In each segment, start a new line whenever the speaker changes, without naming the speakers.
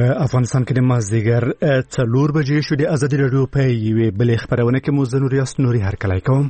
په افغانستان کې د مازدیګر 4 بجې شو. د ازادي راډیو په یوې بلې خبرونه کې مو زه نوري هرکلی کوم.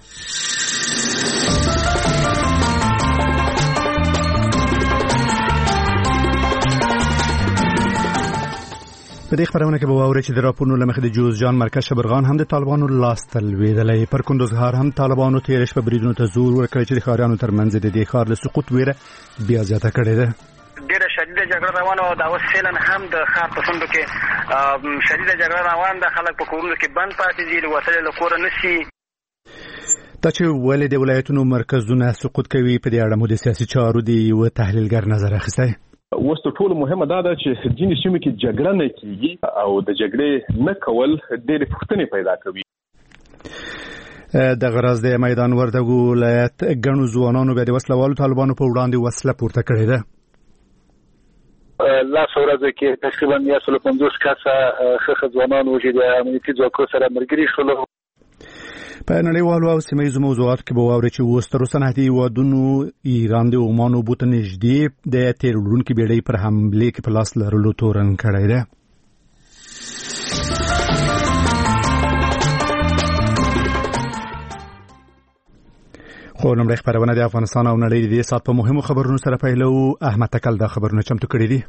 په دې خبرونه کې به واورئ چې د راپورونو له مخې د جوزجان مرکز شبرغان هم د طالبانو لاس ته لوېدلی. پر کندوزهار هم طالبانو تېره شپه بریدونو ته زور ورکړی چې د ښاریانو ترمنځ د دې ښار له سقوط ویره بیا زیاته کړې ده.
ډېره شدیده جګړه روانه وه. دا اوس فعلا هم د ښار په شونډو کې شدیده جګړه روان ده. خلک په کورونو کې بند پاتې دي، وتلې له کوره نه شي.
دا چې ولې د ولایتونو مرکزونه سقوط کوي، په دې اړه مو د سیاسي چارو د یوه تحلیلګر نظر اخیستی.
اوس تر ټولو مهمه دا ده چې ځینې سیمو کې جګړه نه کېږي او د جګړې نه کول ډېرې پوښتنې پیدا کوي.
دغه راز د میدان وردګو ولایت ګڼو ځوانانو بیا د وسلوالو طالبانو په وړاندې وسله پورته کړې ده.
لاس ورځ کې تقریبا 150 کسه ښه ځوانان وو چې د امنیتي ځواکونو سره ملګري شول.
په نړیوالو او سیمه‌ییزو موضوعاتو کې به واورئ چې وروسترو صنعتي هیوادونو ایران د عمان اوبو ته نږدې د تېر وړونکي بېړۍ پر حملې کې په لاس لرلو تورن کړی دی. خو لومړی خپرونه د افغانستان او نړۍ د دې ساعت په مهمو خبرونو سره پیلو. احمد تکل دا خبرونه چمتو کړي دي.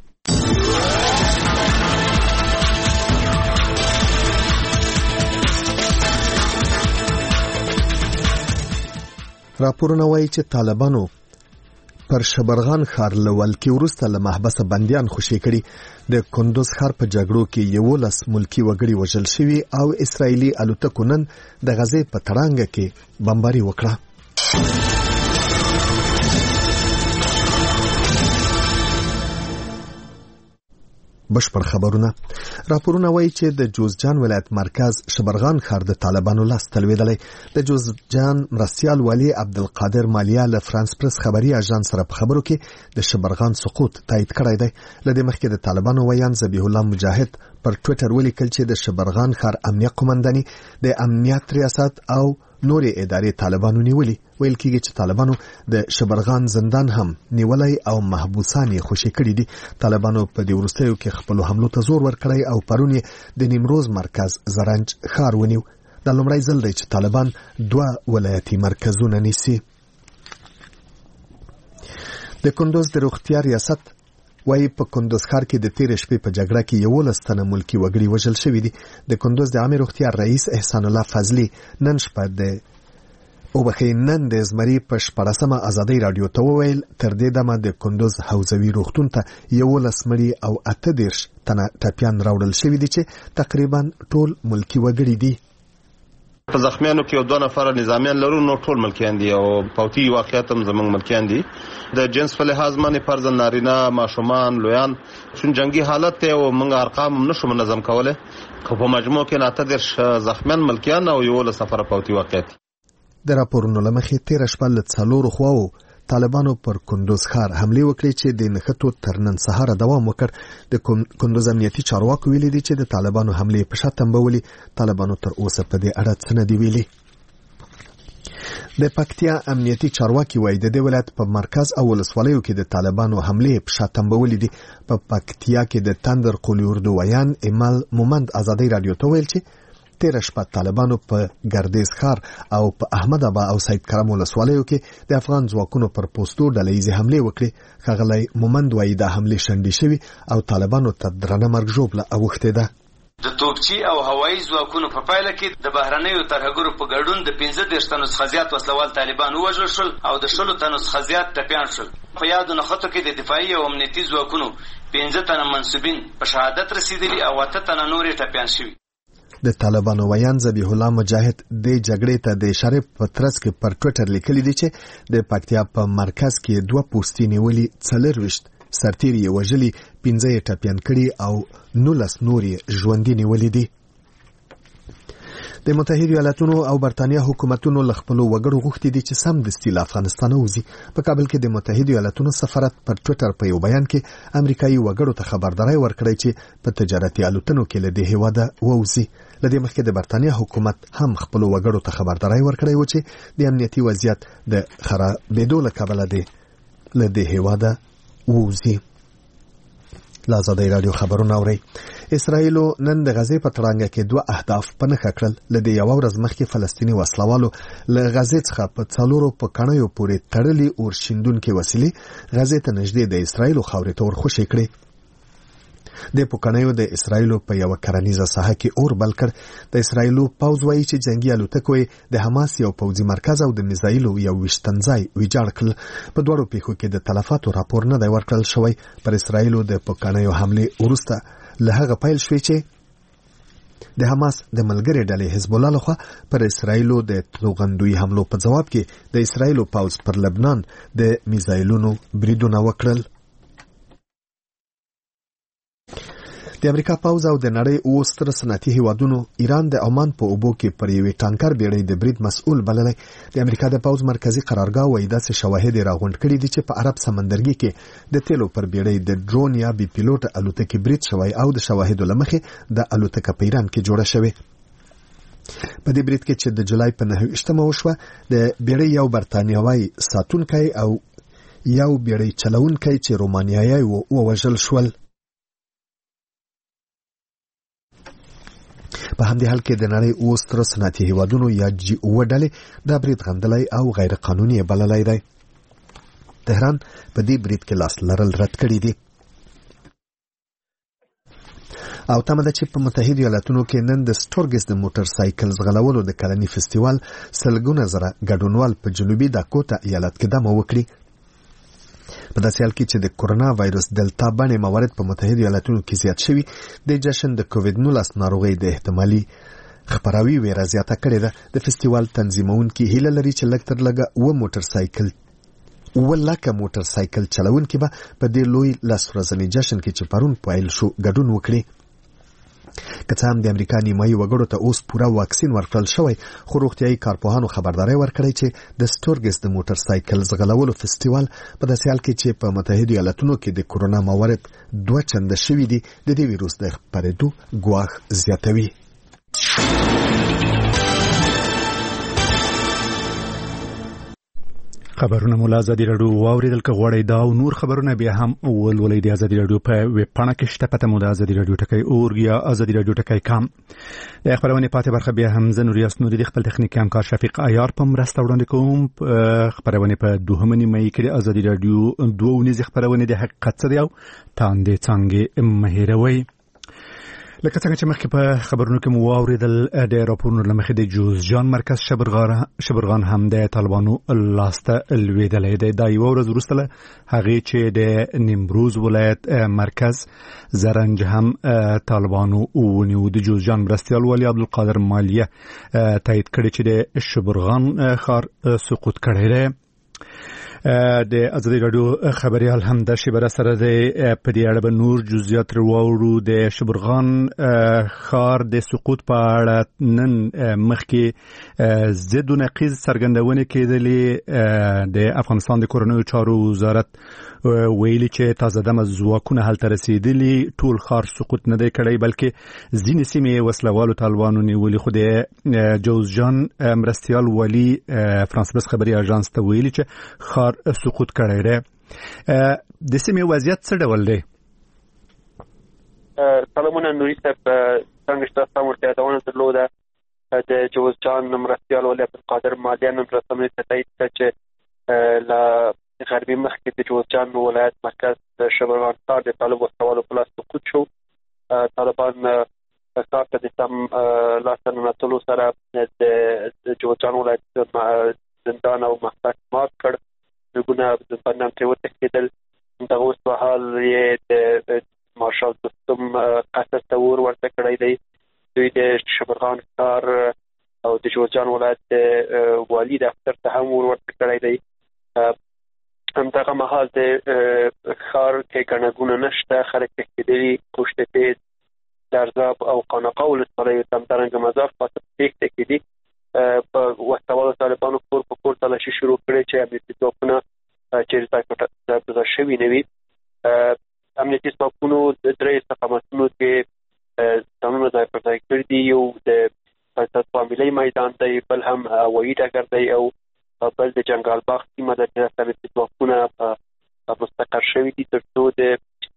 راپورونه وایي چې طالبانو پر شبرغان ښار له ولکې وروسته له محبسه بندیان خوشي کړي. د کندوز ښار په جګړو کې 11 ملکي وګړي وژل شوي او اسرایلي الوتکو نن د غزې په تړانګه کې بمباري وکړه. بشپړ خبرونه. راپورونه وایي چې د جوزجان ولایت مرکز شبرغان ښار د طالبانو لاس ته لوېدلی. د جوزجان مرستیال والي عبدالقادر مالیا له فرانس پرس خبري اژانس سره په خبرو کې د شبرغان سقوط تایید کړی دی. له دې مخکې د طالبانو ویان ذبیح الله مجاهد پر ټویټر ولیکل چې د شبرغان ښار امنیه قومنداني د امنیت ریاست او نورې ادارې طالبانو نیولي. ویل کېږي چې طالبانو د شبرغان زندان هم نیولای او محبوسان یې خوشي کړي دي. طالبانو په دې وروستیو کې خپلو حملو ته زور ورکړی او پرون یې د نیمروز مرکز زرنج ښار ونیو. دا لومړی ځل دی چې طالبان 2 ولایتي مرکزونه نیسي. د کندوز د روغتیا ریاست وایي په کندوز ښار کې د تېرې شپې په جګړه کې 11 تنه ملکي وګړي وژل شوي دي. د کندوز د عامې روغتیا رئیس احسان الله فضلي نن د زمري په 14مه ازادۍ راډیو ته وویل تر دې دمه د کندوز حوزوي روغتون ته 11 مړي او 38 تنه ټپیان راوړل شوي دي چې تقریبا ټول ملکي وګړي دي.
په زخمیانو کې 2 نفر نظامیان لرو، نو ټول ملکیان دي او پوتي واقعیت هم زمونږ ملکیان دي. د جنس په لحاظ باندې فرض نارینه ماشومان لویان چون جنگي حالت ته او موږ ارقام نشو منظم کوله. خو په مجموع کې 38 زخمیان ملکیان او 11 نفر پوتي واقعیت.
د راپورونو له مخې تېره شپه له 4 خواو طالبانو پر کندوز ښار حملې وکړې چې د نښتو تر نن سهاره دوام وکړ. د کندوز امنیتي چارواکو ویلي دي چې د طالبانو حملې په شا تنبولي. طالبانو تر اوسه په دې اړه څه نه دي ویلي. د پکتیا امنیتي چارواکي وایي د دې ولایت په مرکز او ولسوالیو کې د طالبانو حملې په شا تنبولي دي. په پکتیا کې د تندر قولي اردو ویان ایمال مومند ازادۍ راډیو ته ویل چې تېره شپه طالبانو په ګردیز ښار او په احمد ابا او سید کرم ولسوالیو کې د افغان ځواکونو پر پوستو ډلهیزې حملې وکړې. ښاغلی مومند وایي دا حملې شنډې شوي او طالبانو ته درنه مرګ ژوبله اوښتې ده.
د توپچي او هوایي ځواکونو په پایله کې د بهرنیو ترهګرو په ګډون د 15 تنو څخه زیات وسلوال طالبان ووژل شول او د 16 تنو څخه زیات ټپیان شول. په یادو نښتو کې د دفاعي او امنیتي ځواکونو 15 تنه منصوبین په شهادت رسیدلي او 8 تنه نورې ټپیان شوي.
د طالبانو ویان ذبیح الله مجاهد د جګړې ته د اشارې په ترڅ کې پر ټویټر لیکلي دي چې د پکتیا په مرکز کې 2 پوستې نیولي، 40 سرتیري یې وژلي، 15 یې ټپیان کړي او 19 نور یې ژوندي نیولي دي. د متحده ایالاتونو او برتانیا حکومتونو له خپلو وګړو غوښتي دي چې سمدستي له افغانستانه وځي. په کابل کې د متحده ایالاتونو سفارت پر ټویټر په یو بیان کې امریکایي وګړو ته خبرداری ورکړی چې په تجارتي الوتنو کې له دې هیواده ووځي. له دې مخکې د برتانیا حکومت هم خپلو وګړو ته خبرداری ورکړی و چې د امنیتي وضعیت د خرابېدو له کبله له دې هیواده ووځي. لا آزادۍ رادیو خبرونه اورئ. اسرائیل نن د غزې په تړانګه کې 2 اهداف په نښه کړل. لدې یو ورځ مخکې فلسطیني وسلوالو له غزې څخه په 4 په کڼیو پورې تړلې اورشیندونکې وسیلې غزې ته نږدې د اسرائیل خاورې ته ورخوشې کړې. د پوکڼیو د اسرائیل په یو کرنیزه ساحه کې اور بل کړ. د اسرائیل پوځ وایي چې جنگي الوتکو د حماس یو پوځي مرکز او د میزایلو یو وشتنځای ویجاړ کړل. په دوړو پیښو کې د تلفاتو راپور نه دی ورکړل شوی. پر اسرائیل د پوکڼیو حمله وروسته له هغه پیل شوې چې د حماس د ملګری ډلې حزب الله لخوا پر اسرائیل د توغندوی حملو په جواب کې د اسرائیل پوځ پر لبنان د میزایلونو بریدونه وکړل. د امریکا پوځ او د نړۍ اوستر صنعتي هیوادونو ایران د عمان په اوبو کې پر یوې ټانکر بیړۍ د برید مسؤل بللی. د امریکا د پوځ مرکزی قرارګاه وایي داسې شواهد راغونډ کړي دي چې په عرب سمندرګي کې د تیلو پر بیړۍ د ډرون یا بي پیلوټ الوتکې برید شوی او د شواهدو له مخې د الوتکه په ایران کې جوړه شوې. په دې برید کې چې د جولای په 9 وشوه د بیړۍ یو برتانیوي ساتونکی او یو بیړۍ چلونکی چې رومانیایي ووژل شول. په همدې حال کې د نړۍ اوستر صنعتي هیوادونو یا G7 ډلې دا برید غندلی او غیر قانوني بللی دی. تهران په دې برید کې لاس لرل رد کړي دي. او تمه ده چې په متحده ایالاتونو کې نن د سټورګس د موټر سایکل ځغلولو د کلني فستیوال سلګونه زره ګډونوال په جنوبي داکوتا ایالت کې دمه وکړي. په داسې حال کې چې د کورونا وایرس دلتا باندې موارد په متحده ایالاتونو کې زیات شوي، د جشن د کووډ-19 ناروغۍ د احتمالي خبراوي ویره زیاته کړې ده. د فستیوال تنظیمونکي هیله لري چې لږ تر لږه 2 لکه موټر سایکل چلونکي به په دې لوی لاس ورځني جشن کې چې پرون پیل شو ګډون وکړي. که څه هم د امریکا نیمایي وګړو ته اوس پوره واکسین ورکړل شوی، خو روغتیایي کارپوهانو خبرداری ورکړی چې د سټورګس د موټر سایکل ځغلولو فستیوال په داسې حال کې چې په متحده ایالاتونو کې د کورونا موارد 2 چنده شوي دي، د دې ویروس د خپرېدو ګواښ زیاتوي.
خبرونه مو له ازادي راډیو واوریدل. که غواړئ دا او نور خبرونه بیا هم ولولئ د ازادي راډیو په ویب پاڼه کې شته. پته مو د ازادي راډیو ټکی اورګ یا ازادي راډیو ټکی کام. د خبرونه پاتې برخه بیا هم زه نوریاس نوري د خپل تخنیکي همکار شفیق عیار په مرسته وړاندې کوم. خبرونه په 2 مې کې د ازادي راډیو 2 خبرونه د حقیقت څخه دی او تاندې څنګه مهیروي. لکه څنګه چې مخکې په خبرونو کې مو واوریدل، د راپورونو له مخې د جوزجان مرکز شبرغان هم د طالبانو لاسته لوېدلی دی. دا یوه ورځ وروسته له هغې چې د نیمروز ولایت مرکز زرنج هم طالبانو ونیو. د جوزجان مرستیال والي عبدالقادر مالیه تایید کړی چې د شبرغان ښار سقوط کړی دی. د ازادي راډیو خبريال هم د شبره سره د په دې اړه به نور جزئیات وروړو. د شبرغان ښار د سقوط په اړه نن مخکې ضد نقیض څرګندونې کېدلې. د افغانستان د کورنیو چارو وزارت ویلي چې تازه دمه ځواکونه هلته رسیدلي، ټول ښار سقوط نه دی کړی بلکې ځینې سیمې وسلوالو طالبانو نیولي. خو د جوزجان مرستیال والي فرانس پرس خبري اژانس ته ویلي چې ښار سقوط کړی دی. د سیمې وضعیت څه ډول دی؟
سلامونه نوري صاحب، څنګه تاسو ورته یادونه درلوده د جوزجان مرستیال والي عبدالقادر مالیه نن رسمي تایید کړ چې لا غربي مخکې د جوزجان ولایت مرکز شبرغان ښار د طالب وسلوالو په لاس سقوط شو. طالبان ښار ته د سم لاسته ننوتلو سره د جوزجان ولایت زندان او محبس مات کړ. لږونه زندانیان ترې وتښتېدل. دغه اوس مهال یې د مارشال دوستم قصر ته اور ورته کړی دی. دوی د شبرغان ښار او د جوزجان ولایت د والي دفتر ته هم اور ورته کړی دی. همدغه مهال د ښار کې ګڼه ګوڼه نشته، خلک تښتېدلي، کوشت تیز، درزاب او قانقاه ولسوالیو ته همدارنګه مزار خواته تېښته کې دي. په وسلوالو طالبانو کور په کور تلاشي شروع کړې چې امنیتي ځواکونه چیرې ځای شوي نه وي. امنیتي ځواکونو د 3 استقامتونو کې ځانونه ځای پر ځای کړي دي. یو د فامیلۍ میدان دی، بل هم هوایي ډګر دی او بل د جنګال باغ سیمه ده چې امنیتي ځواکونه مستقر شوي دي تر څو د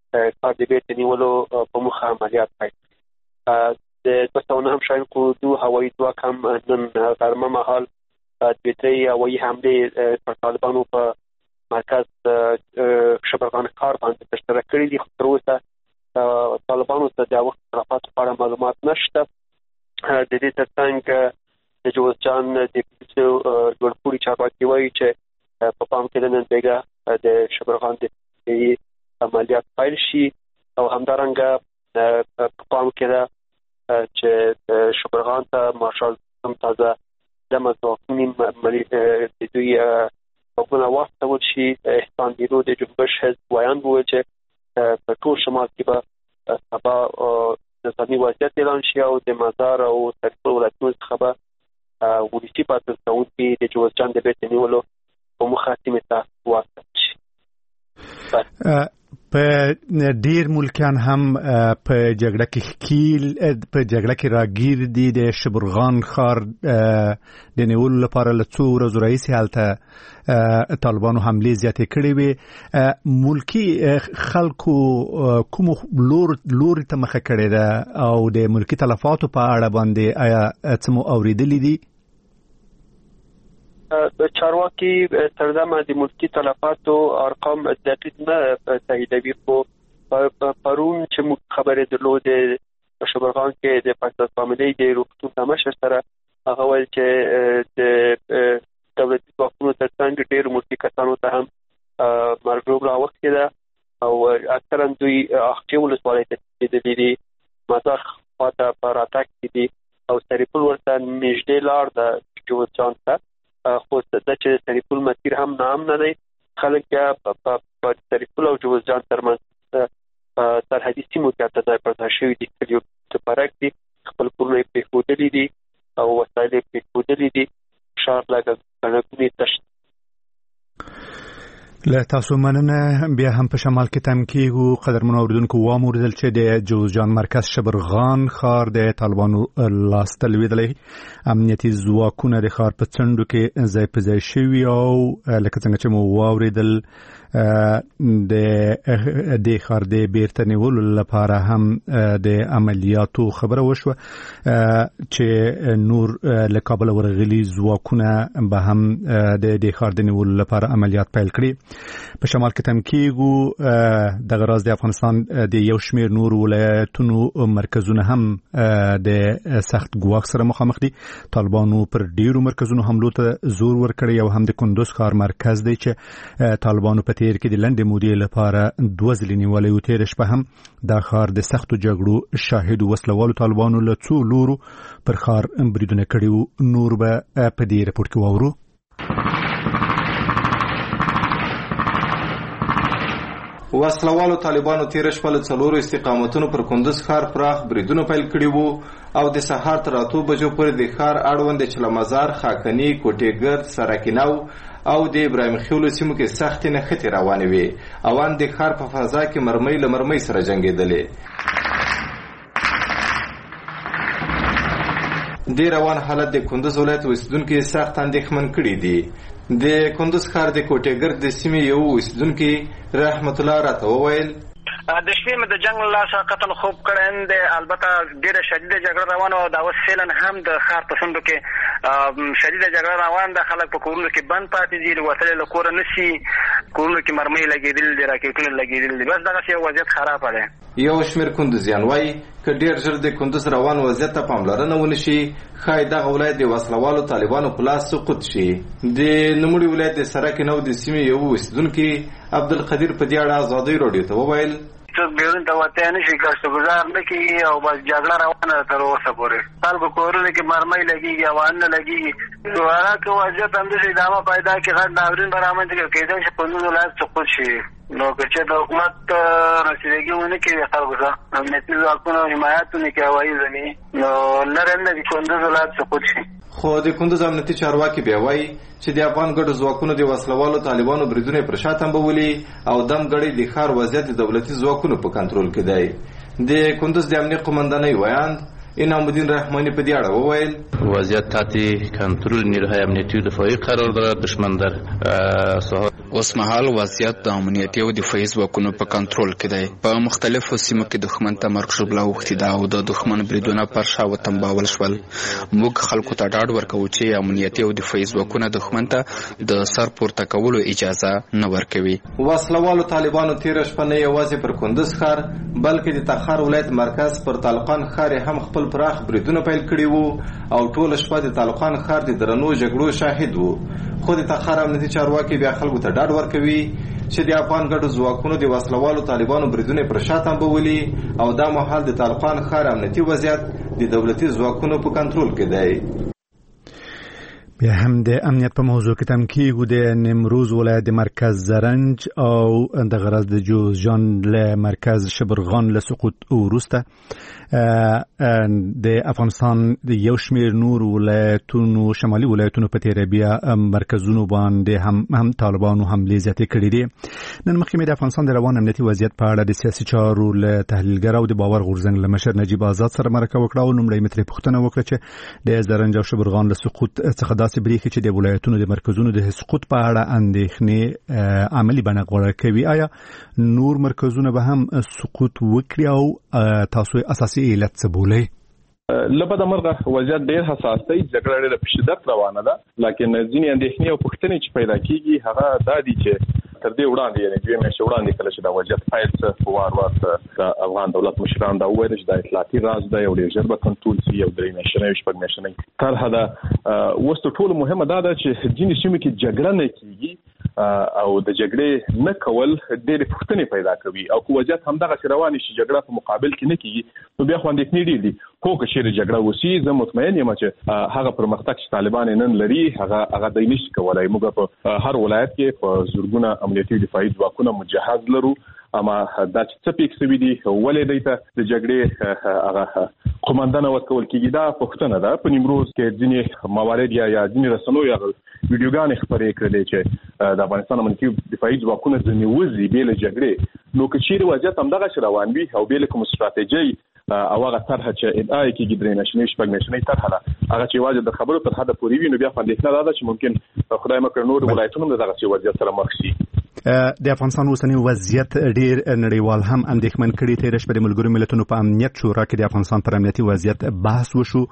کار د بیرته نیولو په موخه عملیات پیل د 2009 شاینکو 2 هوایي ځواک هم نن غرمه مهال دوی درې هوایي حملې پر طالبانو په مرکز شبرغان ښار باندې ترسره کړي دي. خو تر اوسه طالبانو ته د هغو اختلافاتو په اړه معلومات نشته. د دې ترڅنګ د جوزجان د پولیسو لوړپوړي چارواکي وایي چې په پام کې د نن بیګا د شبرغان د دفاعي عملیات پیل شي او همدارنګه په پام کې ده چې شبرغان ته مارشال هم تازه دمه ځواکونې د دوی ځواکونه واستول شي. احسان بیرو د جنبش حزب ویان وویل چې په ټول شمال کې به سبا نظامي وضعیت اعلان شي او د مزار او سرپل ولایتونو څخه به ولسي پاڅون کوونکي د جوزجان د بیرته نیولو په موخه سیمې ته واستول شي.
په ډیر ملکان هم په جګړه کې ښکیل په جګړه کې راګیر دي. د شبرغان ښار د نیولو لپاره له څو ورځو راهیسې هلته طالبانو حملې زیاتې کړې وې. ملکي خلکو کوم لوري ته مخه کړې ده او د ملکي تلفاتو په اړه باندې آیا څه مو اورېدلي دي؟
د چارواکي تر دمه د ملکي تلفاتو ارقام دقیق نه تاییدوي، خو پرون چې موږ خبرې درلودې په شبرغان کې د پاکستان فامیلي د روغتون د مشر سره هغه ویل چې د دولتي ځواکونو ترڅنګ ډېر ملکي کسانو ته هم مرګ ژوبله اوښتې ده او اکثرا دوی اقچې ولسوالۍ ته تللي دي، مزار خواته په راتګ کې دي او سرپل ورته نږدې لار ده جوزجان ته. خو دا چې سرپل مسیر هم نام نه دی، خلک بیا په سرپل او جوزجان ترمنځ سرحدي سیمو کې هلته ځای پر ځای شوي دي، کلیو ته فرق دي، خپل کورونه یې پرېښودلي دي او وسایل یې پرېښودلي دي، ښار لږ ګڼه ګوڼې تش.
له تاسو مننه. بیا هم په شمال کې تم کېږو. قدرمنو اورېدونکو واورېدل چې د جوزجان مرکز شبرغان ښار د طالبانو لاسته لوېدلی. امنیتي ځواکونه د ښار په څنډو کې ځای په ځای شوي او لکه څنګه چې مو واورېدل د دې ښار د بیرته نیولو لپاره هم د عملیاتو خبره وشوه چې نور له کابل ورغلي ځواکونه به هم د دې ښار د نیولو لپاره عملیات پیل کړي. په شمال کې تم کېږو. دغه راز د افغانستان د یو شمېر نور ولایتونو مرکزونه هم د سخت ګواښ سره مخامخ دي. طالبانو پر ډیرو مرکزونو حملو ته زور ورکړی او هم د کندوز ښار مرکز دی چې طالبانو په تیر کې د لنډې مودې لپاره 2 ځلې نیولی و. تېره شپه هم دا ښار د سختو جګړو شاهد وسلوالو طالبانو له څو لورو پر ښار بریدونه کړي وو. نور به په دې رپورټ کې واورو.
وسلوالو طالبانو تیر شپه له 4 استقامتونو پر کندوز ښار پراخ بریدونه پیل کړي وو او د سهار تر 8 بجو پورې د ښار اړوند چلمزار، خاکني، کوټېګرد، سراکیناو او د ابراهیم خیلو سیمو کې سختې نښتې روانې وې. اوان د ښار په فضا کې مرمۍ له مرمۍ سره جنګېدلې. د روان حالت د کندوز ولایت اوسیدونکي سخت اندېښمن کړي دي. د کندوز ښار د کوټېګرد د سیمې یو اوسیدونکي رحمت الله راته وویل
د شپې مې د جنگ له لاسه قتل خوب کړی دی. البته ډېره شدیده جګړه روانه او دا اوس فعلا هم د ښار په څنډو کې شدیده جګړه روانه ده. خلک په کورونو کې بند پاتې دي، وتلې له کوره نه شي، کورونو کې مرمۍ لګېدلې دي، راکېټونه لګېدلي دي. بس دغسې یو وضعیت خرابه دی.
یو شمېر کندوزیان وایي که ډېر ژر د کندوز روان وضعیت ته پاملرنه ونه شي، ښایي دغه ولایت د وسلوالو طالبانو په لاس سقوط شي. د نوموړي ولایت د سراکیناو د سیمې یو اوسیدونکي عبدالقدیر په دې اړه ازادۍ راډیو ته وویل
څوک بیرون ته وتی نه شي، کښتګزار نه کېږي او بس جګړه روانه ده تر اوسه پورې. خلکو کورونو کې مرمۍ لګېږي، اوان نه لګېږي. دوباره که وضعیت همداسې ادامه پیدا کړي، غټ ناورین به رامنځته کړي، کېدای شي کندوز ولایت سقوط شي. نو که چې د حکومت رسیدګي ونه کړي خلکو ته، امنیتي ځواکونه حمایت ونه کړي هوایي زمینې، نو لرې نه دي کندوز ولایت سقوط شي.
خو د کندوز امنیتي چارواکي بیا وایي چې د افغان ګډو ځواکونو د وسلوالو طالبانو بریدونه پر شا تمبولي او دمګړی د ښار وضعیت د دولتي ځواکونو په کنټرول کې دی. د کندوز د امنیت قماندانۍ ویاند انعام الدین رحمانی په دې اړه وویل
وضعیت تحت کنترل نیروهای امنیتی و دفاعی قرار دارد. دشمن در ساحات اوس مهال وضعیت د امنیتي او دفاعي ځواکونو په کنټرول کې دی. په مختلفو سیمو کې دښمن ته مرګ ژوبله اوښتې ده او د دښمن بریدونه پر شا وتنباول شول. موږ خلکو ته ډاډ ورکوو چې امنیتي او دفاعي ځواکونه دښمن ته د سر پورته کولو اجازه نه ورکوي.
وسلوالو طالبانو تېره شپه نه یوازې پر کندز ښار بلکې د تخار ولایت مرکز پر طالقان ښار هم خپل پراخ بریدونه پیل کړي وو او ټوله شپه د طالقان ښار د درنو جګړو شاهد وو. خو د تخار امنیتي چارواکي بیا خلکو ته ډاډ ورکوي چې د افغان ګډو ځواکونو د وسلوالو طالبانو بریدونه پر شا تنبولي او دا مهال د طالقان ښار امنیتي وضعیت د دولتي ځواکونو په کنټرول کې دی.
بیا هم د امنیت په موضوع کې تم کېږو. د نیمروز ولایت د مرکز زرنج او د غرض د جوزجان له مرکز شبرغان له سقوط وروسته د افغانستان د یو شمېر نور ولایتونو شمالي ولایتونو په تېره بیا مرکزونو باندې هم طالبانو حملې زیاتې کړې دي. نن مخکې مې د افغانستان د روان امنیتي وضعیت په اړه د سیاسي چارو له تحلیلګر او د باور غورځنګ له مشر نجیب آزاد سره مرکه وکړه او لومړی مې ترې پوښتنه وکړه چې د زرنج او شبرغان له سقوط څخه داسې بریښي چې د ولایتونو د مرکزونو د سقوط په اړه اندېښنې عملي بڼه غوره کوي. آیا نور مرکزونه به هم سقوط وکړي او تاسو اساسي علت څه بولئ؟
لبد مرغه وضعیت ډیر حساس دی. جګړه ډیره په شدت روانه ده، لکه ځینې اندېښنې او پوښتنې چې پیدا کیږي هغه دا دي چې تر دې وړاندې یعنی دوی مې وړاندې کله چې دا وضعیت پیل څه وار د افغان دولت مشران دا وویل چې دا اطلاعاتي راز دی او ډیر ژر به کنټرول شي او درې میاشتې شپږ میاشتې طرحه ده. اوس تر ټولو مهمه دا ده چې ځینې سیمو کې جګړه نه کیږي او د جګړې نه کول ډېر پوښتنې پیدا کوي او کو وضعیت همدغه روانه شي جګړه په مقابل کې نه کیږي نو بیا خو اندېښنې ډېرې دي. خو که چیرې جګړه وشي زه مطمئن یم چې هغه پرمختګ چې طالبان نن لري هغه دوی نشي کولای. موږ په هر ولایت کې په زورګونه امنیتي دفاعي ځواکونه مجهز لرو، اما دا چې څه پیښ شوي دي ولې دوی ته د جګړې هغه قومندانه ورکول کېږي دا پوښتنه ده. په نیمروز کې ځینې موارد یا ځینې رسنیو یا ویډیوګانې خپرې کړلې چې د افغانستان امنیتي دفاعي ځواکونه ځنې وځي بې له جګړې. نو که چیرې وضعیت همدغه روان وي او بې له کوم ستراتیژۍ او هغه طرحه چې ادعا کېږي درې میاشتې شپږ میاشتې طرحه ده هغه چې واجب د خبرو تر حده پورې وي نو بیا اندېښنه ده چې ممکن خدای مکړ نور ولایتونو دغه وضعیت سره مخ شي.
د افغانستان اوسنی وضعیت ډیر نړیوال هم اندېښمن کړي. تېره شپه د ملګرو ملتونو په امنیت شورا کې د افغانستان پر امنیتي وضعیت بحث وشو.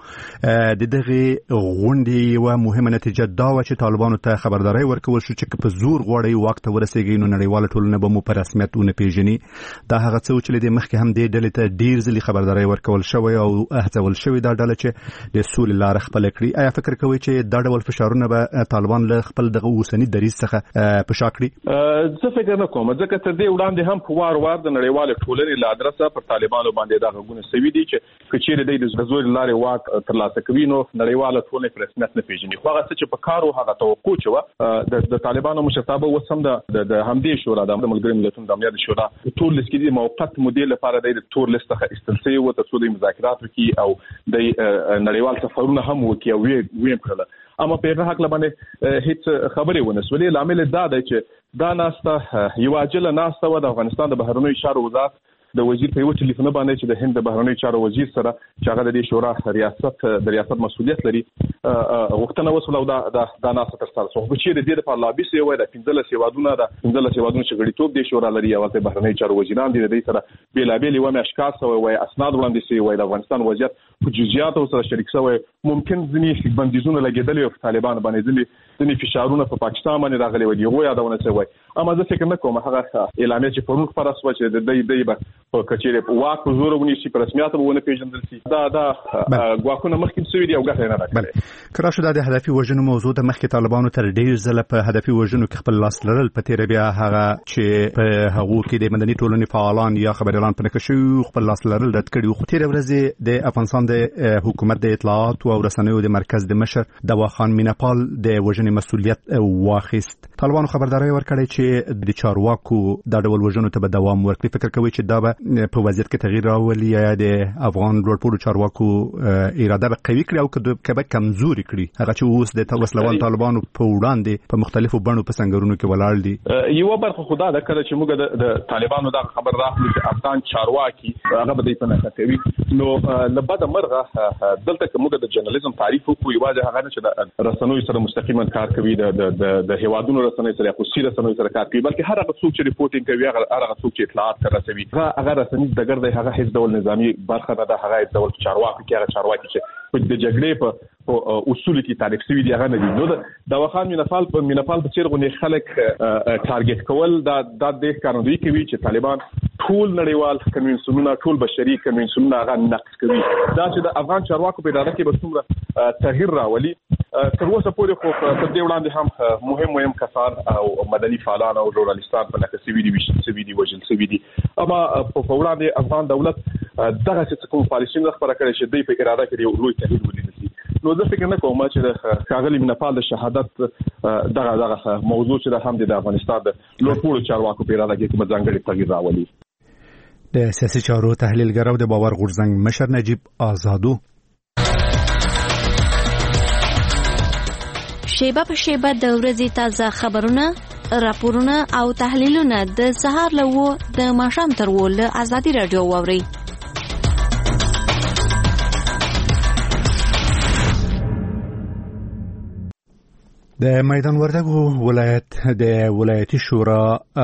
د دغه غونډې یوه مهمه نتیجه دا و چې طالبانو ته خبرداری ورکول شو چې په زور غواړي واک ته ورسېږي نو نړیواله ټولنه به مو په رسمیت ونه پیژني. دا هغه څه چې د مخکې هم د ډلې ته ډیر ځلې خبرداری ورکول شوی او هڅول شوی دا ډله چې د سولې لار خپل کړي. آیا فکر کوئ چې دا ډول فشارونه به طالبان له خپل دغه اوسنی دریځ څخه په شا کړي؟
زه فکر نه کوم ځکه تر دې وړاندې هم په وار د نړیوال ټولنې له ادرسه پر طالبانو باندې دا غوونه سوي دي چې کچېره د زور لارې واک ترلاسه کوي نو نړیوال ټولنې په رسمیت نه پیژني. خو هغه څه چې په کارو هغه توقع چې د طالبانو مشرتابه وسم د همدې شورا د ملګرو ملتونو د امنیت شورا ټول لیست کې موقت مودې لپاره د تور لیست څخه استلسي و تر څو د مذاکرات وکړي او د نړیوال سفرونه هم وکړي او ویم کړل. اما په هغه حق لبانه هیڅ خبرې ونه سولې. لامل دا دی چې دا ناسته یو عاجله ناسته و د افغانستان د بهرنیو چارو وزارت د وزیر په یو ټلیفون باندې چې د هند د بهرنیو چارو وزیر سره چې هغه د دې شورا ریاست مسؤلیت لري غوښتنه وسوله دا ناسته تر سره شو. چې د دې لپاره لابي سي وای د 15 سیوادونه چې غړیتوب د شورا لري او د بهرنیو چارو وزیران د دې سره بیلابل و مشکار سوی وای اسناد وړاندې سي وای د افغانستان وضعیت په جزئیات سره شریک سوی. ممکن ځینې بندیزونه لګیدل او طالبان باندې ځینې فشارونه په پاکستان باندې راغلي و دي غو یادونه سوی. اما زه فکر نه کوم هغه اعلامیه چې پرون خبره شوه چې د دې په کچېره په واک په زور ونیسي په رسمیت ونه پیژندل شي دا غواخونه مخکې سوي دي او ګټه نه راکړي.
کله شو د هدفي وژنو موضوع د مخکې طالبانو تر ډیر ځله په هدفي وژنو کې خپل لاس لرل په تیر بیا هغه چې په هغو کې د مدني ټولنې فعالان یا خبريالان په نکشو خپل لاس لرل رد کړي. خو تیر ورځ د افغانستان د حکومت د اطلاعات او رسنیو د مرکز د مشر دواخان میناپال د وژنې مسؤلیت واخیست. طالبانو خبرداري ورکړې چې د چارواکو د ډول وژنو ته به دوام ورکړي. فکر کوي چې دا به په وضعیت کې تغییر راولي یا د افغان لوړپوړو چارواکو اراده به قوي کړي او که به کمزوري کړي هغه چې اوس د وسلوال طالبانو په وړاندې په مختلفو بڼو په سنگرونو کې ولاړ دي؟
یو برخه خدا د کله چې موږ د طالبانو دا خبر راغلی چې افغان چارواکي هغه به د پناه کوي نو لبد مرغه دلته کومه د جرنالیزم تعریف کوو یوازې هغه نه چې د رسنوي سره مستقیما کار کوي د هیوادونو رسنوي سره خصوصي رسنوي سره کار کوي بلکې هر هغه څوک چې ریپورټینګ کوي هغه څوک چې اطلاعات رسوي هغه رسنۍ د ګرځي هغه هیڅ ډول نظامی برخه نه ده هغه ډول چارواکي کې هغه چارواکي چې د جګړې په اصول کې تعریف شوی دی هغه نه دي نو د وخان مینپال په چیر غونې خلک ټارګټ کول دا د قانوني کوي چې طالبان ټول نړیوال کنوینسیونونه ټول بشري کنوینسیونونه هغه نقض کوي دا چې د افغان چارواکو په اراده کې به څومره تغییر راولي تر اوسه پورې خو په دې وړاندې هم مهم کسان او مدني فعالان او ژورنالیستان په لکه سوي دي وجل سوي دي اما په وړاندې افغان دولت دغه څه کوم پالیسي نه خبره کړي چې دوی په اراده کې یو لوی تغییر ولیدي نو زه فکر نه کوم چې د ښاغلي مینپال د شهادت دغه موضوع چې هم د افغانستان د لوړپوړو چارواکو په اراده کې کوم ځانګړي تغییر راولي.
د سیاسي چارو تحلیلګر او د باور غورځنګ مشر نجیب آزادو
شیبه په شیبه د ورځې تازه خبرونه، راپورونه او تحلیلونه د سهار له 9 د ماښام تر 10 له ازادي رادیو واورئ.
د میدان وردګو ولایت د ولایتي شورا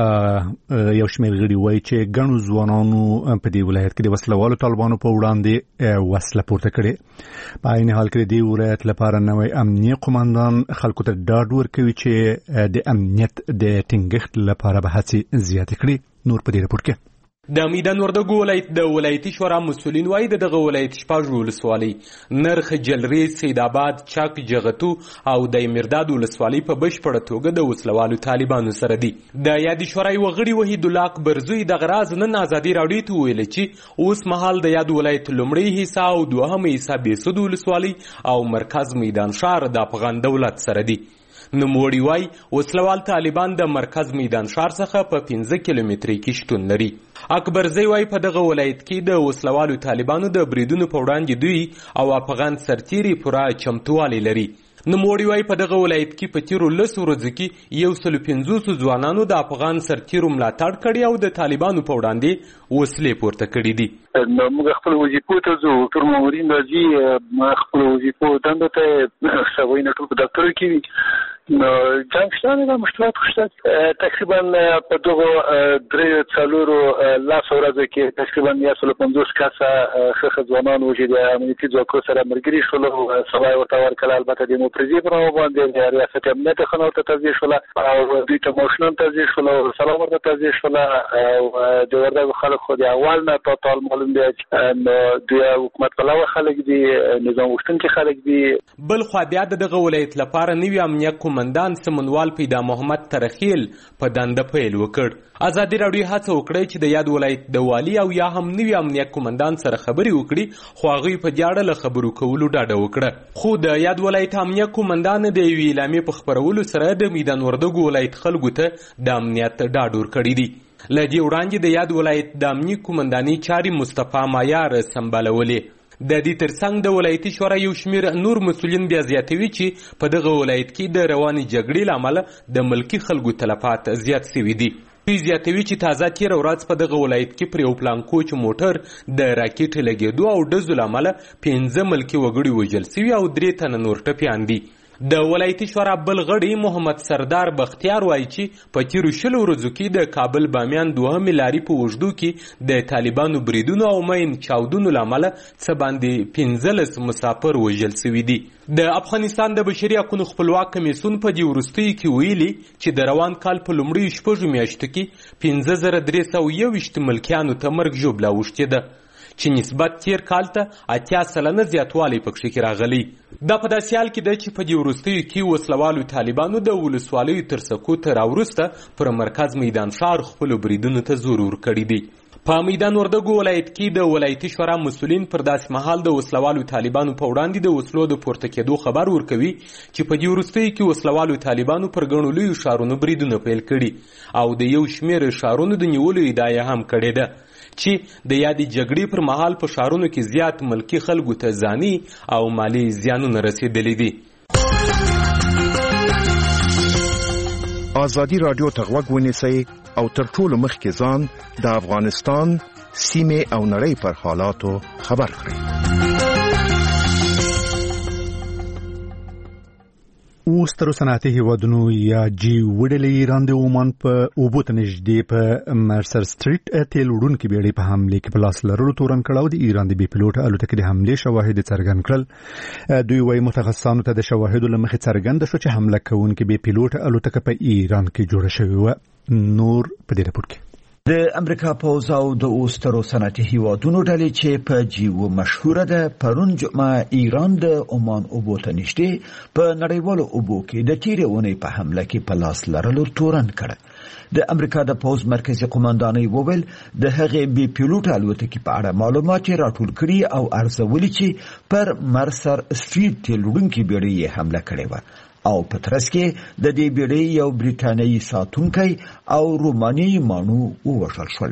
یو شمېر غړي وایي چې ګڼو ځوانانو په دې ولایت کې د وسلوالو طالبانو په وړاندې وسله پورته کړې. په عین حال کې د ولایت لپاره نوی امنیه قومندان خلکو ته ډاډ ورکوي چې د امنیت د ټینګښت لپاره به هڅې زیاتې کړي. نور په دې رپورټ کې
د میدان وردګو ولایت د ولایتي شورا مسؤلین وایي دغه ولایت شپږ ولسوالۍ نرخ، جلریز، سیدآباد، چک، جغتو او د مرداد ولسوالۍ په بشپړه توګه د وسلوالو طالبانو سره دي. د یادې شورا یو غړي وحید الله اکبرزوی دغه راز نن ازادي راډیو ته ویل چې اوس مهال د یاد ولایت لومړی حصہ او دوهمه حصہ بېسود ولسوالۍ او مرکز میدان شهر د افغان دولت سره دي. نوموړي وایي وسلوال طالبان د مرکز میدان شهر څخه په 15 کیلومترۍ کې شتون لري. اکبرزی وایي په دغه ولایت کې د وسلوالو طالبانو د بریدونو په وړاندې دوی او افغان سرتیري پوره چمتووالی لري. نوموړي وایي په دغه ولایت کې په تیرو 10 ورځو کې 150 ځوانانو د افغان سرتیرو ملاتړ کړی او د طالبانو په وړاندې وسلې پورته کړي دي.
موږ خپل وظیفو ته ځو، ټول مامورین راځي خپل وظیفو دنده ته سوي نه ټول په دفتر کې جنگ شته د مشکلات شته. تقریبا په دغه 3-4 لاس ورځو کې تقریبا 150 کسه ښه ځوانان وو چې د امنیتي ځواکونو سره ملګري شول او سبا ورته ورکړل. البته د مفرزي پر باندې د ریاست امنیت خنو ته توزیع شول او دوی ته ماشینان توزیع شول او سلام ورته توزیع شول او د وردګو خلک خو د اول نه ټول معلوم دي چې د حکومت په لور خلک دي، نظام غوښتونکي خلک دي.
بل خو بیا دغه ولایت لپاره نوی امنیت قومندان سمنوال پیدا محمد ترخیل په دنده پیل وکړ. ازادي راډیو هڅه وکړه چې د یاد ولایت د والی او یا هم نوی امنیت قومندان سره خبرې وکړي خو هغوی په دې اړه له خبرو کولو ډاډه وکړه. خو د یاد ولایت امنیت قومندان د یوې اعلامیې په خپرولو سره د میدان وردګو ولایت خلکو ته د امنیت ډاډ ورکړی دی. له دې وړاندې د یاد ولایت د امنیت قومندانۍ چارې مصطفی مایار سمبالولې. د دې ترڅنګ د ولایتي شورا یو شمیر نور مسؤلین بیا زیاتوي چې په دغه ولایت کې د روانې جګړې له امله د ملکي خلکو تلفات زیات شوي دي. دوی زیاتوي چې تازه تېره ورځ په دغه ولایت کې پر یو پلان کوچ موټر د راکټ لګېدو او ډزو له امله 15 ملکي وګړي وژل شوي او 3 تنه نور ټپیان دي. د ولایتي شورا بل غړي محمد سردار بختیار وایي چې په تیرو 20 ورځو کې د کابل بامیان 2 لارې په اوږدو کې د طالبانو بریدونو او مین چاودنو له امله څه باندې 15 مسافر وژل شوي دي. د افغانستان د بشري حقوقو خپلواک کمیسیون په دې وروستیو کې ویلي چې د روان کال په لومړیو 6 میاشتو کې 15321 ملکیانو ته مرګ ژوبله اوښتې ده چې نسبت تیر کال ته 80% زیاتوالی پکښې کې راغلی. دا په داسې حال کې ده چې په دې وروستیو کې وسلوالو طالبانو د ولسوالیو تر سکو ته راوروسته پر مرکز میدان ښار خپلو بریدونو ته زور ورکړی دی. په میدان وردګو ولایت کې د ولایتي شورا مسؤلین پر داسې مهال د وسلوالو طالبانو په وړاندې د وسلو د پورته کېدو خبر ورکوي چې په دې وروستیو کې وسلوالو طالبانو پر ګڼو لویو ښارونو بریدونه پیل کړي او د یو شمېر ښارونو د نیولو ادعا هم کړې ده چې د یادې جګړې پر مهال په ښارونو کې زیات ملکي خلکو ته ځاني او مالي زیانونه رسېدلي دي.
ازادي رادیو ته غوږ ونیسئ او تر ټولو مخکې ځان د افغانستان سیمې او نړۍ پر حالاتو خبر کړئ.
اوس تر صنعتي هیوادونو یا جی وډلې ایران د عمان په اوبو ته نږدې په مرسر سټریټ تیل وړونکي بیړۍ په حمله کې په لاس لرلو تورن کړه د ایران د بي پيلوټ الوتکې د حملې شواهد څرګند کړل. دوی وايي متخصصانو ته د شواهدو له مخې څرګند شو چې حمله کوونکې بي پيلوټ الوتکه په ایران کې جوړه شوې و. نور په دې راپور کې
د امریکا پوځ او د اوسترو صنعتي هیوادونو ډلې چې په جیو مشهوره ده پرون جمعه ایران د عمان اوبو ته نږدې په نړیوالو اوبو کې د تیرې اونۍ په حمله کې په لاس لرلو تورن کړه. د امریکا د پوځ مرکزی قوماندانۍ وویل د هغې بي پيلوټ الوتکې په اړه معلومات راټول کړي او ارزولي چې پر مرسر سټریټ تیل وړونکي بیړۍ حمله کړې و او په ترڅ کې د دې بیړۍ یو بریټانیایي ساتونکی او روماني مانو ووژل شول.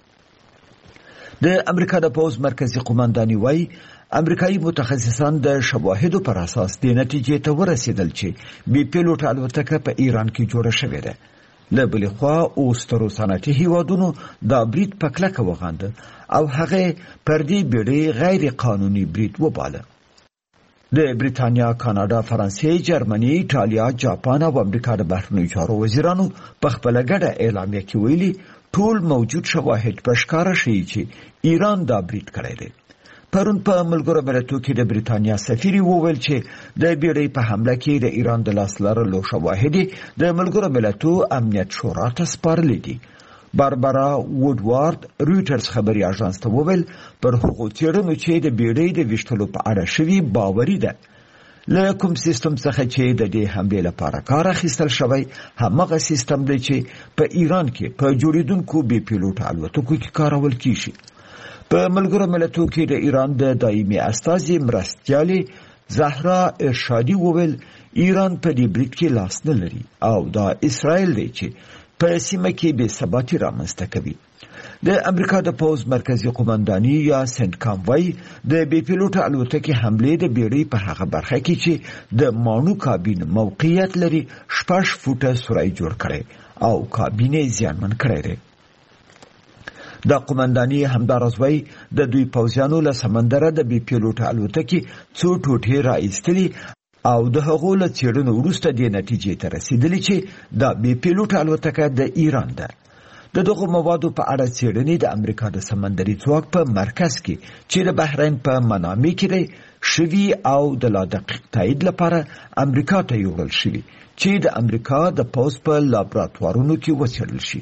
د امریکا د پوځ مرکزی قوماندانۍ وايي امریکایي متخصصان د شواهدو پر اساس د نتیجې ته ورسېدل چې بي پيلوټ الوتکه په ایران کې جوړه شوې ده. له بلې خوا اوسترو صنعتي هیوادونو دا برید په کلکه وغانده او هغه پر دې بیړۍ غیر قانوني برید وباله. د بریټانیا، کاناډا، فرانسې، جرمني، ایټالیا، جاپان او امریکا د بهرنیو چارو وزیرانو په خپل ګډه اعلامیه کې ویلي ټول موجود شواهد په ښکاره ښیي چې ایران دا برید کړی دی. پرون په ملګرو ملتونو کې د بریټانیا سفیر وویل چې د بیړۍ په حمله کې د ایران د لاس لرلو شواهد د ملګرو ملتونو امنیت شورا ته سپارلي دي. باربرا وودوارد رویټرز خبري اژانس ته وویل پر هغو څېړنو چې د بیړۍ د ویشتلو په اړه شوي باوري ده. له کوم سیستم څخه چې د دې حملې لپاره کار اخیستل شوی همغه سیستم دی چې په ایران کې په جوړیدونکو بي پيلوټ الوتکو کې کارول کیږي. په ملګرو ملتونو کې د ایران د دایمي استازي مرستیالي زهرا ارشادي وویل ایران په دې برید کې لاس نه لري او دا اسرائیل دی چې په سیمه کې بې ثباتي رامنځته کوي. د امریکا د پوځ مرکزی قوماندانۍ یا سنټکام وايي د بي پيلوټ الوتکې حملې د بیړۍ په هغه برخه کې چې د مانو کابین موقعیت لري 6 فوټه سورای جوړ کړي او کابینې زیانمن کړي دي. د قوماندانۍ همدارس وايي د دوی پوځیانو له سمندره د بي پيلوټ الوتکې څو ټوټې راایستلي او د هغو له څېړنو وروسته د نتیجې ته رسیدلی چې دا بي پيلوټ الوتکه د ایران ده. د دغه موادو په اړه څېړنې د امریکا د سمندري ځواک په مرکز کې چې د بحرین په منامه کې دی شوي او د لا دقیق تایید لپاره امریکا ته یوړل شوي چې د امریکا د پوځ په لابراتوارونو کې وڅېړل شي.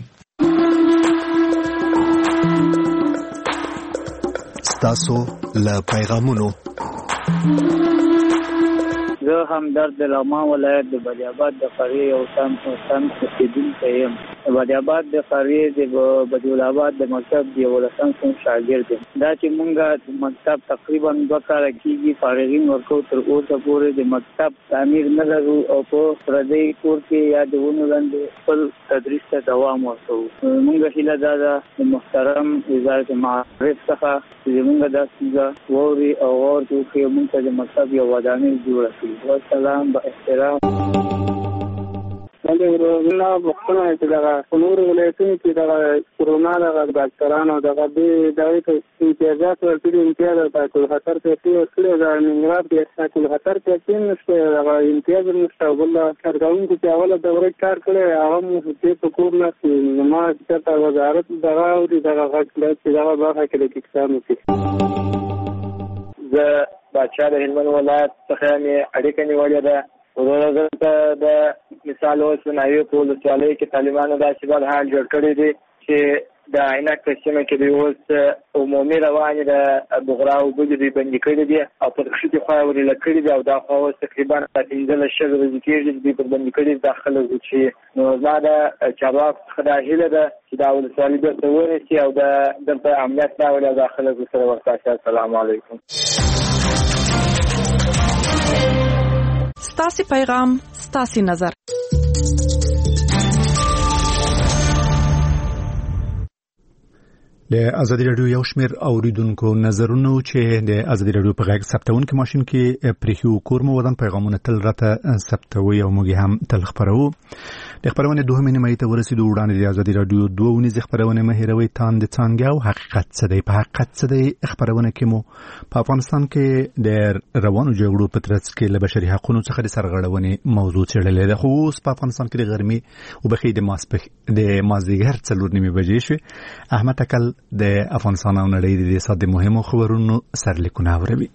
ستاسو له پیغامونو
زه همدرد د لغمان ولایت د بدیاباد د قریې یو سم اوسیدونکی یم. د بدیاباد د قریې د بدیاباد د مکتب د 11م صنف شاګرد یم. دا چې مونږ مکتب تقریبا 2 کاله کېږي فارغین ورکو تر اوسه پورې د مکتب تعمیر نه لرو او په پردی کور کې یا د ونو لاندې خپل تدریس ته دوام ورکوو. مونږ هیله دا ده د محترم وزارت معارف څخه چې مونږ دا څنګه ووري او ورته کې مونږ ته د مکتب یو ودانۍ جوړه کړي. والسلام با احترام.
نه بخښنه چې دغه نور ولایتونو کې دغه کرونا دغه ډاکټرانو دغه دغه امتیازات ورکړي امتیاز تاکل خطر پیسې ورکړي د ننګرهار کې تاکل خطر پیسې نشته دغه امتیاز نشته بل کارګرونکو چې اوله دوره کار کړی هغه مو دې په کور نه ما چې وزارت دغه او دغه غږ چې دغه برخه کې د کسانو کې
زه بادشاه د هلمند ولایت څخه مې اړیکه نیولې ده. دلته د مثال اوس نایو په ولسوالۍ کې طالبانو داسې بد حال جوړ کړی دی چې د عینک په سیمه کې دوی اوس عمومي روانې د بغرا اوبه دوی بندي کړي دي او پر ښځې خوا ورېله کړي دي او دا خوا اوس تقریبا 15 شل ورځې کېږي چې دوی پر بندي کړي دي دا خلک چې نو زما د چارواکو څخه دا هیله ده چې دا ولسوالي بېرته ونیسي او دلته امنیت راولي او دا خلک ورسره ورساتي. السلام علیکم.
ستاسې پیغام ستاسې نظر.
له ازادي رادیو یو شمیر اوریدونکو نظرونه چې د ازادي رادیو په غږ ثبتون کې ماشين کې پریخو کورمو ودان پیغامونه تل راته ثبتوي او موږ هم تل خبرو د خبرونه دوه مې ته ورسېدو وړاندې د ازادي رادیو دوه ونې خبرونه مهیروي تاند څنګه او حقیقت څه دی په حقیقت څه دی خبرونه کې مو په افغانستان کې د روانو جګړو په ترڅ کې له بشري حقوقو څخه د سرغړونې موضوع چړلې ده خو اوس په افغانستان کې د غرمې او بخې د مازدیګر 4:30 بجې شو احمد اکل د افغانستان او نړۍ د ساده مهمو خبرونو سرلیکونه اوروي.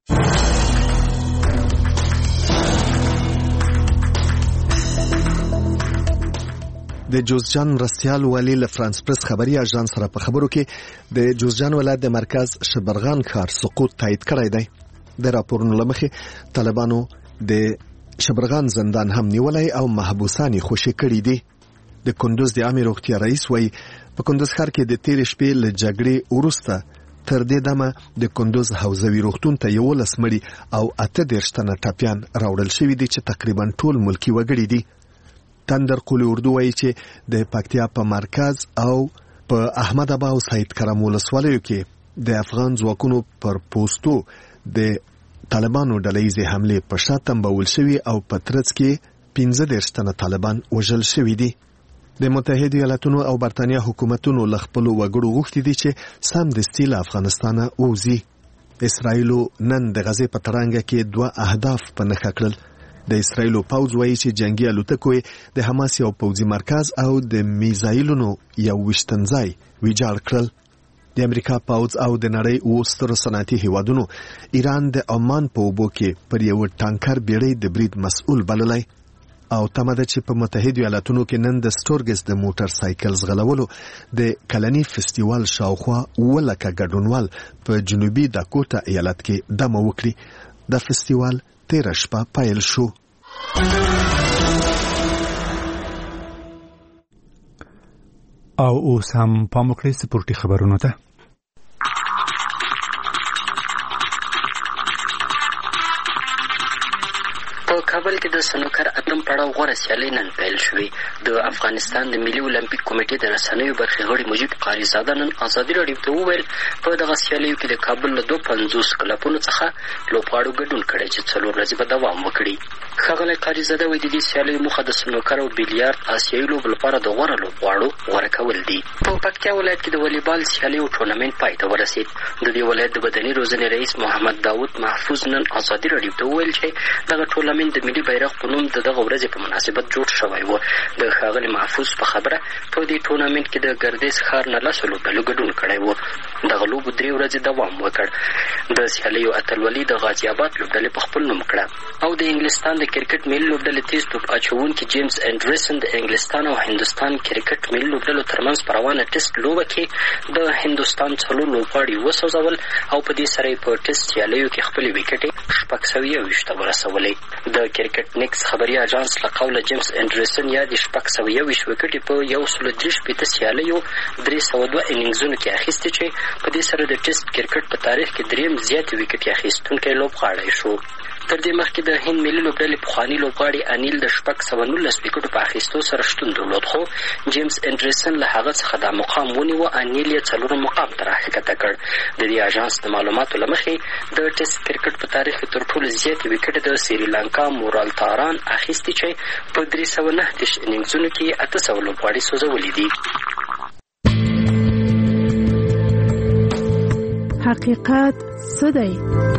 د جوزجان رستيال والی له فرانس پریس خبري اژانس سره په خبرو کې د جوزجان ولایت د مرکز شبرغان ښار سقوط تایید کړی دی. د راپورونو لمخې طالبانو د شبرغان زندان هم نیولای او محبوسان خوشي کړي دي. د کندوز د عامه روغتیا رئیس وایي په کندوز ښار کې د تیر شپې له جګړې وروسته تر دې دمه د کندوز حوزوي روغتون ته 11 مړي او 18 تنه ټاپیان راوړل شوي دي چې تقریبا ټول ملکی وګړي دي. تندر قولی اردو وایي چې د پکتیا په مرکز او په احمد ابا او سید کرم ولسوالیو کې د افغان ځواکونو پر پوسټو د طالبانو ډلهیزې حملې په شا تنبول شوي او په ترڅ کې 15 تنه طالبان وژل شوي دي. د متحده ایالاتونو او برتانیا حکومتونو له خپلو وګړو غوښتي دي چې سمدستي له افغانستانه ووځي. اسرائیلو نن د غزې په ترانګه کې 2 اهداف په نښه کړل. د اسرائیلو پوځ وایي چې جنگي الوتکو د حماس یو پوځي مرکز او د میزایلونو یو وشتنځای ویجاړ کړل. د امریکا پوځ او د نړۍ وستر صنعتي هیوادونو ایران د عمان په اوبو کې پر یو ټانکر بیړۍ د برید مسؤل بللی او تمه ده چې په متحده ایالاتونو کې نن د سټورګس د موټر سایکل زغلولو د کلنی فستیوال شاوخوا ولکه ګډونوال په جنوبي داکوټا ایالت کې دمه وکړي. د فستیوال تیر شپه پایل شو.
او اوس هم پام وکړئ سپورټي خبرونو ته.
کابل کې د سنوکر اتم پړاو غوړه سیالي نن پیل شوې. د افغانستان د ملي اولمپیک کمیټې د رسنیو برخې غړي مجيب قاری زاده نن ازادي رادیو ته وویل په دغه سیالیو کې د کابل له 250 کلبونو څخه لوبغاړو ګډون کړی چې 4 ورځې به دوام وکړي. ښاغلی قاری زاده وایي د دې سیالیو موخه د سنوکر او بیلیارډ آسیایي لوبو لپاره د غوره لوبغاړو غوره کول دي. په پکتیا ولایت کې د والیبال سیالیو ټورنمنټ پای ته ورسید. د دې ولایت د بدني روزنې رئیس محمد داود محفوظ نن ازادي رادیو ته وویل چې دغه ټورنمنټ د ملي بیرغ په نوم د دغه ورځې په مناسبت جوړ شوی و. د ښاغلي محفوظ په خبره په دې ټورنمنټ کې د ګردیز ښار نه 10 لوبډلو ګډون کړی و. دغه لوبو 3 ورځې دوام وکړ. د سیالیو اتلولي د غازي آباد لوبډلې په خپل نوم کړه او د انګلستان د کرکټ ملي لوبډلې تیز توپ اچوونکي جیمز انډرسن د انګلستان او هندوستان کرکټ ملي لوبډلو ترمنځ په روانه ټیسټ لوبه کې د هندوستان 4 لوبغاړي وسوځول او په دې سره په ټیسټ سیالیو کې خپل وکټې 620 ته ورسولې. د کرکټ نیکس خبري اژانس له قوله جیمز انډرسن یا د 620 وکټې په 130 سیالیو 302 انینګزونو کې اخیستي چې په دې سره د ټیسټ کرکټ په تاریخ کې دریم زیاتې وکټې اخیستونکی لوبغاړی شو. تر دې مخکې د هند ملي لوبډلې پخواني لوبغاړي انیل د 619 وکټو په اخیستو سره شتون درلود خو جیمز انډرسن له هغه څخه دا مقام ونیو. انیل یې 4 مقام ته راښکته کړ. د دې اژانس د معلوماتو له مخې د ټیسټ کرکټ په تاریخ کې تر ټولو زیاتې وکټې د سریلانکا مورال تاران اخیستي چې په 319 انینګزونو کې 800 لوبغاړي سوځولي دي.
حقیقت څه دی؟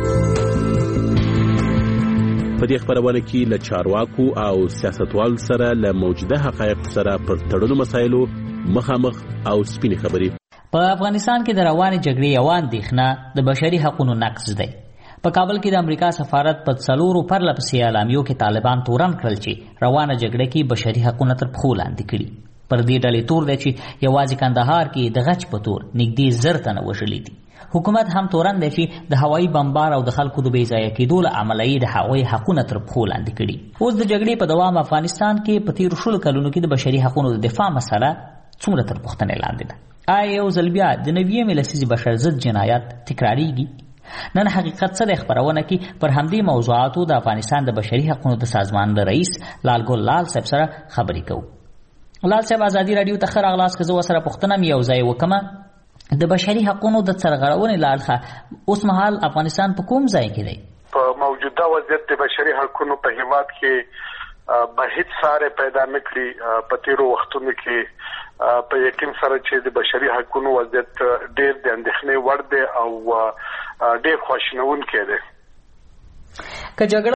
په دې خبرونه کې له چارواکو او سیاستوال سره له موجوده حقایق سره پر تړلو مسایلو مخامخ او سپینې خبرې.
په افغانستان کې د روانې جګړې یوه اندېښنه د بشري حقوقو نقض دی. په کابل کې د امریکا سفارت په 4 پرلپسې اعلامیو کې طالبان تورن کړل چې روانه جګړه کې بشري حقوقونه تر پښو لاندې کړي. پر دې ډلې تور دی چې یوازې کندهار کې د غچ په تور نږدې 1000 تنه وژلي دي. حکومت هم تورن دی چې د هوایي بمبار او د خلکو د بې ځایه کېدو له امله یې د هغوی حقونه تر پښو لاندې کړي. اوس د جګړې په دوام افغانستان کې په تېرو 10 کلونو کې د بشري حقونو د دفاع مسله څومره تر پوښتنې لاندې ده؟ آیا یو ځل بیا د 90 لسیزې بشر ضد جنایات تکراریږي؟ نن حقیقت څه د خبرونه کې پر همدې موضوعاتو د افغانستان د بشري حقونو د سازمان رئیس لالګل لال صاحب سره خبرې کوو. لال صاحب ازادي رادیو ته ښه راغلاست. که زه ورسره پوښتنه مې یو ځای وکړم د بشري حقوقو د سرغړونې له اړخه اوس مهال افغانستان په کوم ځای کې دی؟
په موجوده وضعیت د بشري حقوقو په هیواد کې به هیڅ ساره پیدا نکړي. په تیرو وختونو کې په یقین سره چې د بشري حقوقو وضعیت ډېر د اندېښنې وړ دی او ډېر خواشینونکی دی.